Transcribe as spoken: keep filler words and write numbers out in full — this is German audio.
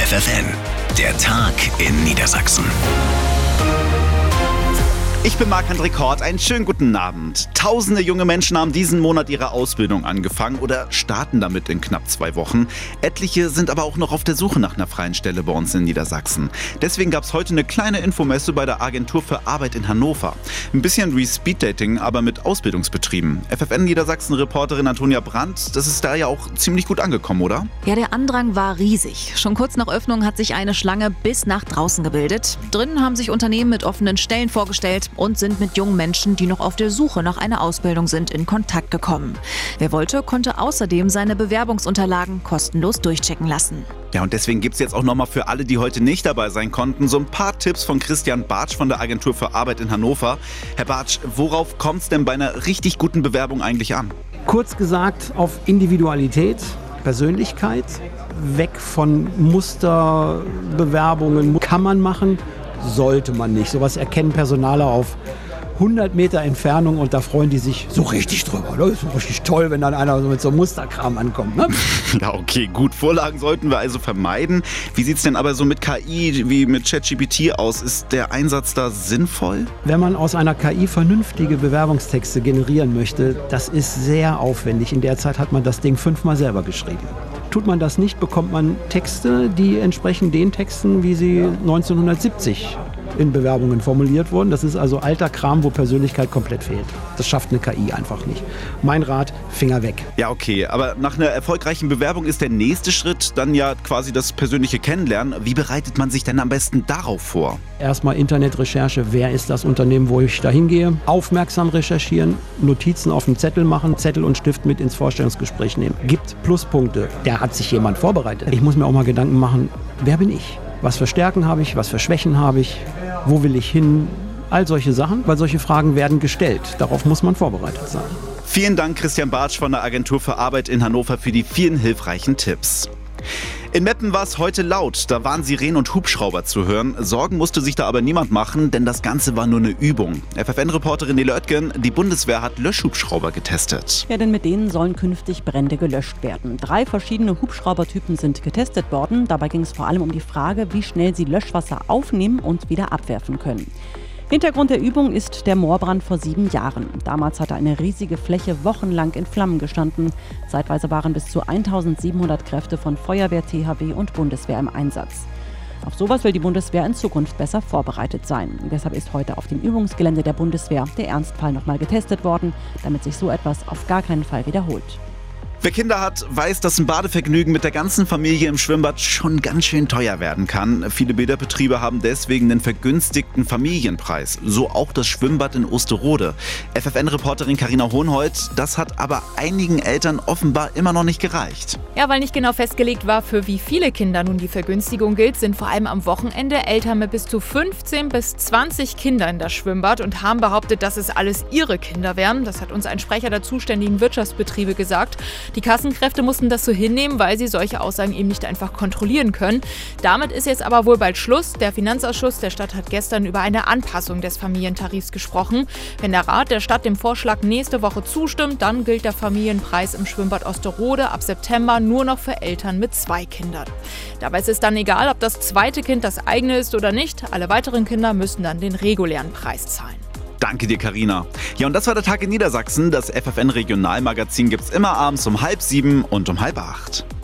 F F N, der Tag in Niedersachsen. Ich bin Marc-André Kort, einen schönen guten Abend. Tausende junge Menschen haben diesen Monat ihre Ausbildung angefangen oder starten damit in knapp zwei Wochen. Etliche sind aber auch noch auf der Suche nach einer freien Stelle bei uns in Niedersachsen. Deswegen gab es heute eine kleine Infomesse bei der Agentur für Arbeit in Hannover. Ein bisschen wie Speeddating, aber mit Ausbildungsbetrieben. F F N Niedersachsen-Reporterin Antonia Brandt, das ist da ja auch ziemlich gut angekommen, oder? Ja, der Andrang war riesig. Schon kurz nach Öffnung hat sich eine Schlange bis nach draußen gebildet. Drinnen haben sich Unternehmen mit offenen Stellen vorgestellt und sind mit jungen Menschen, die noch auf der Suche nach einer Ausbildung sind, in Kontakt gekommen. Wer wollte, konnte außerdem seine Bewerbungsunterlagen kostenlos durchchecken lassen. Ja, und deswegen gibt es jetzt auch nochmal für alle, die heute nicht dabei sein konnten, so ein paar Tipps von Christian Bartsch von der Agentur für Arbeit in Hannover. Herr Bartsch, worauf kommt es denn bei einer richtig guten Bewerbung eigentlich an? Kurz gesagt, auf Individualität, Persönlichkeit, weg von Musterbewerbungen. Kann man machen, sollte man nicht. Sowas erkennen Personaler auf hundert Meter Entfernung und da freuen die sich so richtig drüber. Das ist so richtig toll, wenn dann einer mit so einem Musterkram ankommt. Ne? Ja, okay, gut. Vorlagen sollten wir also vermeiden. Wie sieht es denn aber so mit K I wie mit ChatGPT aus? Ist der Einsatz da sinnvoll? Wenn man aus einer K I vernünftige Bewerbungstexte generieren möchte, das ist sehr aufwendig. In der Zeit hat man das Ding fünfmal selber geschrieben. Tut man das nicht, bekommt man Texte, die entsprechen den Texten, wie sie neunzehnhundertsiebzig in Bewerbungen formuliert wurden. Das ist also alter Kram, wo Persönlichkeit komplett fehlt. Das schafft eine K I einfach nicht. Mein Rat, Finger weg. Ja, okay, aber nach einer erfolgreichen Bewerbung ist der nächste Schritt dann ja quasi das persönliche Kennenlernen. Wie bereitet man sich denn am besten darauf vor? Erstmal Internetrecherche, wer ist das Unternehmen, wo ich da hingehe? Aufmerksam recherchieren, Notizen auf dem Zettel machen, Zettel und Stift mit ins Vorstellungsgespräch nehmen. Gibt Pluspunkte. Da hat sich jemand vorbereitet. Ich muss mir auch mal Gedanken machen, wer bin ich? Was für Stärken habe ich? Was für Schwächen habe ich? Wo will ich hin? All solche Sachen, weil solche Fragen werden gestellt. Darauf muss man vorbereitet sein. Vielen Dank, Christian Bartsch von der Agentur für Arbeit in Hannover, für die vielen hilfreichen Tipps. In Meppen war es heute laut, da waren Sirenen und Hubschrauber zu hören. Sorgen musste sich da aber niemand machen, denn das Ganze war nur eine Übung. F F N-Reporterin Nele Oetgen, die Bundeswehr hat Löschhubschrauber getestet. Ja, denn mit denen sollen künftig Brände gelöscht werden. Drei verschiedene Hubschraubertypen sind getestet worden. Dabei ging es vor allem um die Frage, wie schnell sie Löschwasser aufnehmen und wieder abwerfen können. Hintergrund der Übung ist der Moorbrand vor sieben Jahren. Damals hatte eine riesige Fläche wochenlang in Flammen gestanden. Zeitweise waren bis zu eintausendsiebenhundert Kräfte von Feuerwehr, T H W und Bundeswehr im Einsatz. Auf sowas will die Bundeswehr in Zukunft besser vorbereitet sein. Deshalb ist heute auf dem Übungsgelände der Bundeswehr der Ernstfall nochmal getestet worden, damit sich so etwas auf gar keinen Fall wiederholt. Wer Kinder hat, weiß, dass ein Badevergnügen mit der ganzen Familie im Schwimmbad schon ganz schön teuer werden kann. Viele Bäderbetriebe haben deswegen den vergünstigten Familienpreis. So auch das Schwimmbad in Osterode. F F N-Reporterin Carina Hohenhold, das hat aber einigen Eltern offenbar immer noch nicht gereicht. Ja, weil nicht genau festgelegt war, für wie viele Kinder nun die Vergünstigung gilt, sind vor allem am Wochenende Eltern mit bis zu fünfzehn bis zwanzig Kindern in das Schwimmbad und haben behauptet, dass es alles ihre Kinder wären. Das hat uns ein Sprecher der zuständigen Wirtschaftsbetriebe gesagt. Die Kassenkräfte mussten das so hinnehmen, weil sie solche Aussagen eben nicht einfach kontrollieren können. Damit ist jetzt aber wohl bald Schluss. Der Finanzausschuss der Stadt hat gestern über eine Anpassung des Familientarifs gesprochen. Wenn der Rat der Stadt dem Vorschlag nächste Woche zustimmt, dann gilt der Familienpreis im Schwimmbad Osterode ab September nur noch für Eltern mit zwei Kindern. Dabei ist es dann egal, ob das zweite Kind das eigene ist oder nicht. Alle weiteren Kinder müssen dann den regulären Preis zahlen. Danke dir, Carina. Ja, und das war der Tag in Niedersachsen. Das F F N-Regionalmagazin gibt's immer abends um halb sieben und um halb acht.